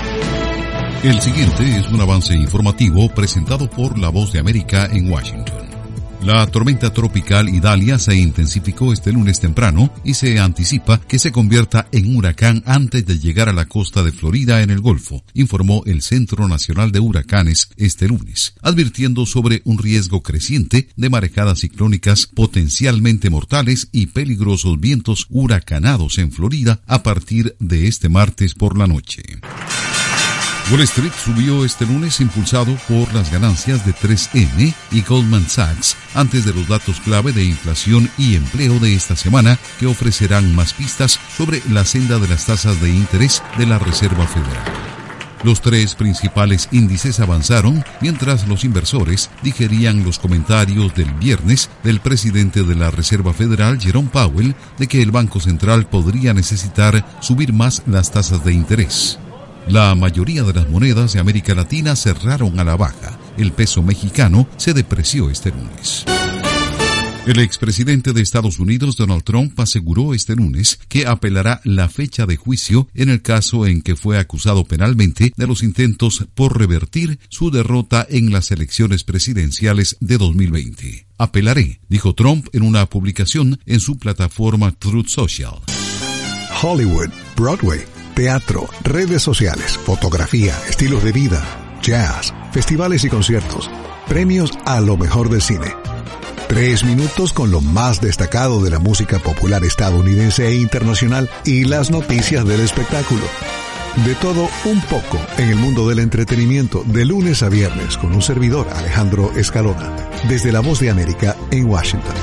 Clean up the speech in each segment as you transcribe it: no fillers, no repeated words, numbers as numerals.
El siguiente es un avance informativo presentado por La Voz de América en Washington. La tormenta tropical Idalia se intensificó este lunes temprano y se anticipa que se convierta en huracán antes de llegar a la costa de Florida en el Golfo, informó el Centro Nacional de Huracanes este lunes, advirtiendo sobre un riesgo creciente de marejadas ciclónicas potencialmente mortales y peligrosos vientos huracanados en Florida a partir de este martes por la noche. Wall Street subió este lunes impulsado por las ganancias de 3M y Goldman Sachs antes de los datos clave de inflación y empleo de esta semana que ofrecerán más pistas sobre la senda de las tasas de interés de la Reserva Federal. Los tres principales índices avanzaron mientras los inversores digerían los comentarios del viernes del presidente de la Reserva Federal, Jerome Powell, de que el Banco Central podría necesitar subir más las tasas de interés. La mayoría de las monedas de América Latina cerraron a la baja. El peso mexicano se depreció este lunes. El expresidente de Estados Unidos, Donald Trump, aseguró este lunes que apelará la fecha de juicio en el caso en que fue acusado penalmente de los intentos por revertir su derrota en las elecciones presidenciales de 2020. Apelaré, dijo Trump en una publicación en su plataforma Truth Social. Hollywood, Broadway, teatro, redes sociales, fotografía, estilos de vida, jazz, festivales y conciertos, premios a lo mejor del cine. 3 minutos con lo más destacado de la música popular estadounidense e internacional y las noticias del espectáculo. De todo un poco en el mundo del entretenimiento de lunes a viernes con un servidor, Alejandro Escalona, desde La Voz de América en Washington.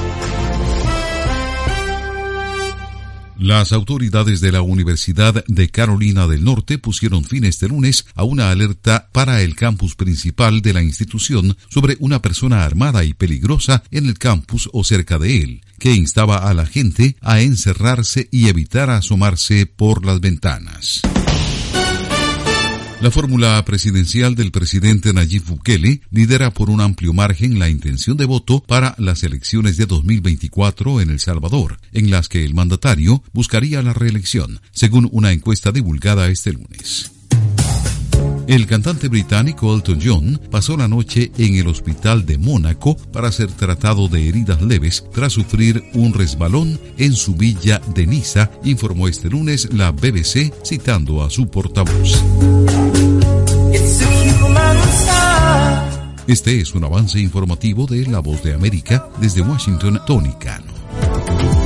Las autoridades de la Universidad de Carolina del Norte pusieron fin este lunes a una alerta para el campus principal de la institución sobre una persona armada y peligrosa en el campus o cerca de él, que instaba a la gente a encerrarse y evitar asomarse por las ventanas. La fórmula presidencial del presidente Nayib Bukele lidera por un amplio margen la intención de voto para las elecciones de 2024 en El Salvador, en las que el mandatario buscaría la reelección, según una encuesta divulgada este lunes. El cantante británico Elton John pasó la noche en el hospital de Mónaco para ser tratado de heridas leves tras sufrir un resbalón en su villa de Niza, informó este lunes la BBC citando a su portavoz. Este es un avance informativo de La Voz de América desde Washington, Tony Cano.